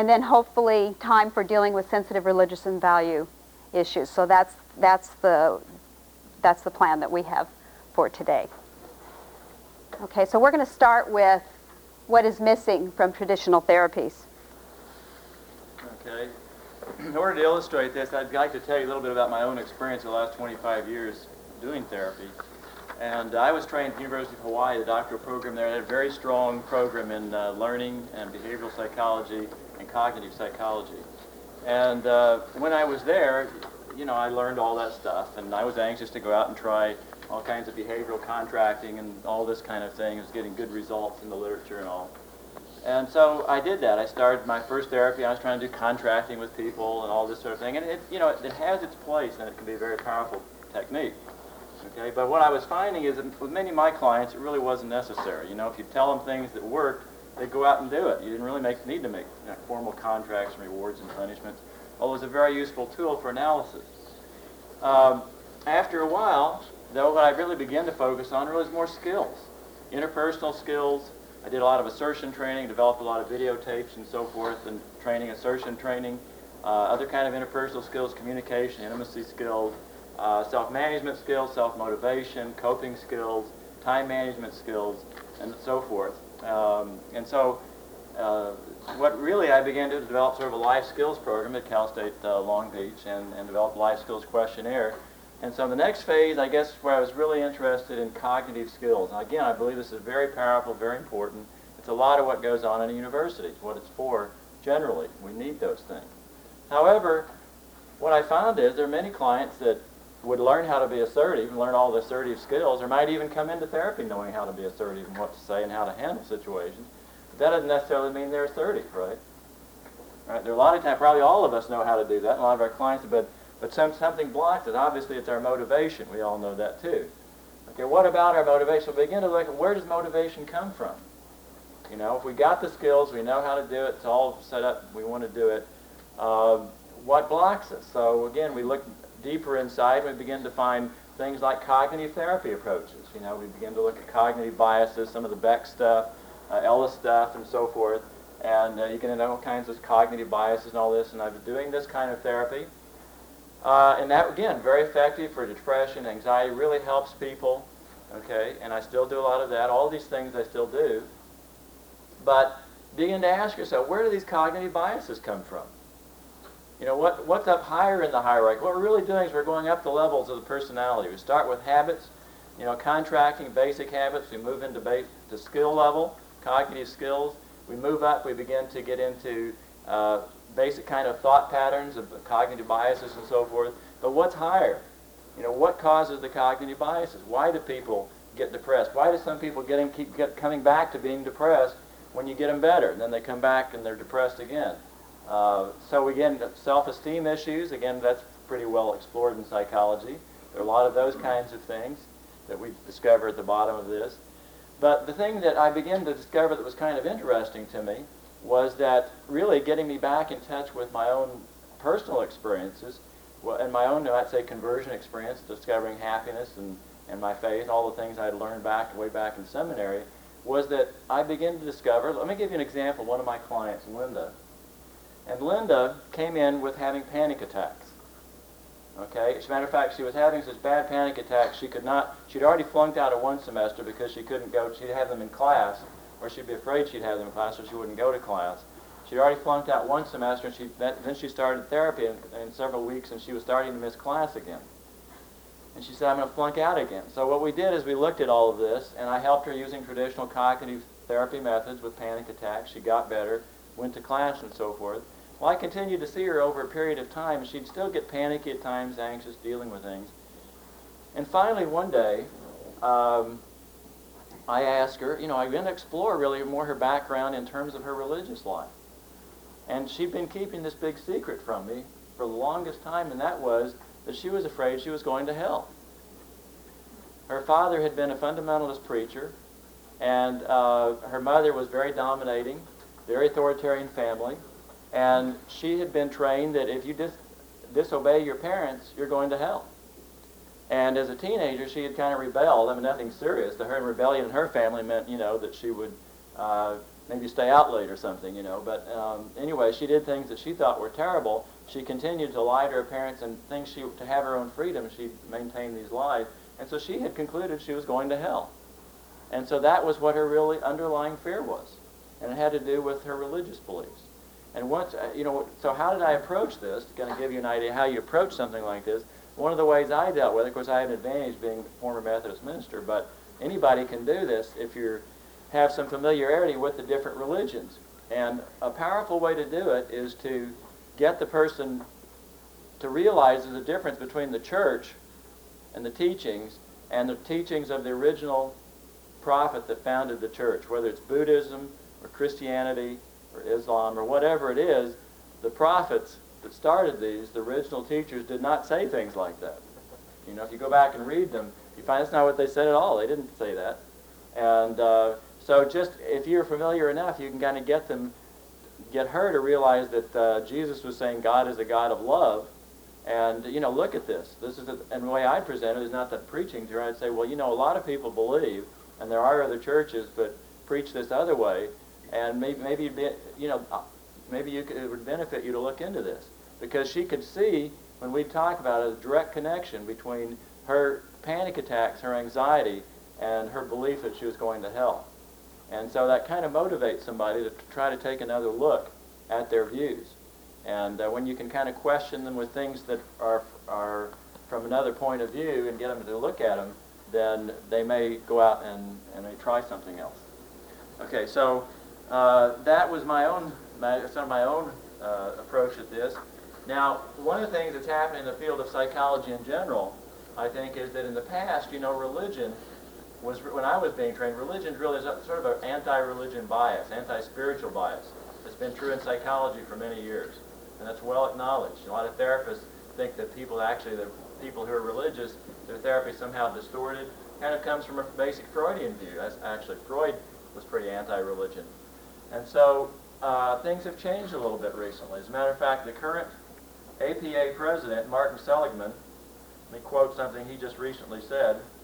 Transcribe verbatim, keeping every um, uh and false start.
and then hopefully time for dealing with sensitive religious and value issues. So that's that's the that's the plan that we have for today. Okay, so we're going to start with what is missing from traditional therapies. Okay. In order to illustrate this, I'd like to tell you a little bit about my own experience in the last twenty-five years doing therapy. And I was trained at the University of Hawaii, the doctoral program there. I had a very strong program in uh, learning and behavioral psychology and cognitive psychology. And uh, when I was there, you know, I learned all that stuff, and I was anxious to go out and try all kinds of behavioral contracting and all this kind of thing. I was getting good results in the literature and all. And so I did that. I started my first therapy. I was trying to do contracting with people and all this sort of thing. And it, you know, it, it has its place, and it can be a very powerful technique. Okay, but what I was finding is that with many of my clients, it really wasn't necessary. You know, if you tell them things that worked, they'd go out and do it. You didn't really make, need to make you know, formal contracts and rewards and punishments. Although it was a very useful tool for analysis. Um, after a while, though, what I really began to focus on was more skills, interpersonal skills. I did a lot of assertion training, developed a lot of videotapes and so forth, and training, assertion training, uh, other kind of interpersonal skills, communication, intimacy skills, uh, self-management skills, self-motivation, coping skills, time management skills, and so forth. Um, and so uh, what really I began to develop sort of a life skills program at Cal State uh, Long Beach and, and developed a life skills questionnaire. And so the next phase, I guess, where I was really interested in cognitive skills. And again, I believe this is very powerful, very important. It's a lot of what goes on in a university. It's what it's for generally. We need those things. However, what I found is there are many clients that would learn how to be assertive and learn all the assertive skills, or might even come into therapy knowing how to be assertive and what to say and how to handle situations. But that doesn't necessarily mean they're assertive, right? Right? There are a lot of times, probably all of us know how to do that, and a lot of our clients, but But some, something blocks it. Obviously, it's our motivation. We all know that, too. Okay, what about our motivation? We begin to look at where does motivation come from? You know, if we got the skills, we know how to do it, it's all set up, we want to do it. Uh, what blocks us? So, again, we look deeper inside, and we begin to find things like cognitive therapy approaches. You know, we begin to look at cognitive biases, some of the Beck stuff, uh, Ellis stuff, and so forth. And uh, you get into all kinds of cognitive biases and all this, and I've been doing this kind of therapy. Uh, and that, again, very effective for depression, anxiety, really helps people, okay? And I still do a lot of that. All these things I still do. But begin to ask yourself, where do these cognitive biases come from? You know, what, what's up higher in the hierarchy? What we're really doing is we're going up the levels of the personality. We start with habits, you know, contracting, basic habits. We move into base, to skill level, cognitive skills. We move up, we begin to get into uh, basic kind of thought patterns of cognitive biases and so forth. But what's higher? You know, what causes the cognitive biases? Why do people get depressed? Why do some people getting, keep get, coming back to being depressed when you get them better? And then they come back and they're depressed again. Uh, so again, self-esteem issues, again, that's pretty well explored in psychology. There are a lot of those kinds of things that we discover at the bottom of this. But the thing that I began to discover that was kind of interesting to me was that really getting me back in touch with my own personal experiences, well, and my own, I'd say, conversion experience, discovering happiness and, and my faith, all the things I had learned back way back in seminary, was that I began to discover, let me give you an example, one of my clients, Linda. And Linda came in with having panic attacks. Okay, as a matter of fact, she was having such bad panic attacks, she could not, she'd already flunked out of one semester because she couldn't go, she'd have them in class, or she'd be afraid she'd have them in class, so she wouldn't go to class. She'd already flunked out one semester, and she, then she started therapy in, in several weeks, and she was starting to miss class again. And she said, I'm going to flunk out again. So what we did is we looked at all of this, and I helped her using traditional cognitive therapy methods with panic attacks. She got better, went to class, and so forth. Well, I continued to see her over a period of time, and she'd still get panicky at times, anxious, dealing with things. And finally, one day, um, I asked her, you know, I began to explore really more her background in terms of her religious life. And she'd been keeping this big secret from me for the longest time, and that was that she was afraid she was going to hell. Her father had been a fundamentalist preacher, and uh, her mother was very dominating, very authoritarian family, and she had been trained that if you dis- disobey your parents, you're going to hell. And as a teenager, she had kind of rebelled. I mean, nothing serious. The her rebellion in her family meant, you know, that she would uh, maybe stay out late or something, you know. But um, anyway, she did things that she thought were terrible. She continued to lie to her parents and things she, to have her own freedom, she maintained these lies. And so she had concluded she was going to hell. And so that was what her really underlying fear was. And it had to do with her religious beliefs. And once, uh, you know, so how did I approach this? To kind of give you an idea how you approach something like this. One of the ways I dealt with it, of course I had an advantage being a former Methodist minister, but anybody can do this if you have some familiarity with the different religions. And a powerful way to do it is to get the person to realize there's a difference between the church and the teachings and the teachings of the original prophet that founded the church, whether it's Buddhism or Christianity or Islam or whatever it is. The prophets that started these, the original teachers, did not say things like that. You know, if you go back and read them, you find that's not what they said at all. They didn't say that. And uh, so just if you're familiar enough, you can kind of get them, get her to realize that uh, Jesus was saying God is a God of love. And, you know, look at this. This is, a, and the way I present it is not that preaching to her. I'd say, well, you know, a lot of people believe, and there are other churches that preach this other way, and maybe, maybe you'd be, you know, maybe you could, it would benefit you to look into this. Because she could see, when we talk about it, a direct connection between her panic attacks, her anxiety, and her belief that she was going to hell. And so that kind of motivates somebody to try to take another look at their views. And uh, when you can kind of question them with things that are, are from another point of view and get them to look at them, then they may go out and, and they try something else. Okay, so uh, that was my own, my, some of my own uh, approach at this. Now, one of the things that's happened in the field of psychology in general, I think, is that in the past, you know, religion was, when I was being trained, religion really is a, sort of an anti-religion bias, anti-spiritual bias. It's been true in psychology for many years, and that's well acknowledged. A lot of therapists think that people actually, the people who are religious, their therapy somehow distorted. Kind of comes from a basic Freudian view. That's actually, Freud was pretty anti-religion. And so uh, things have changed a little bit recently. As a matter of fact, the current A P A president, Martin Seligman, let me quote something he just recently said.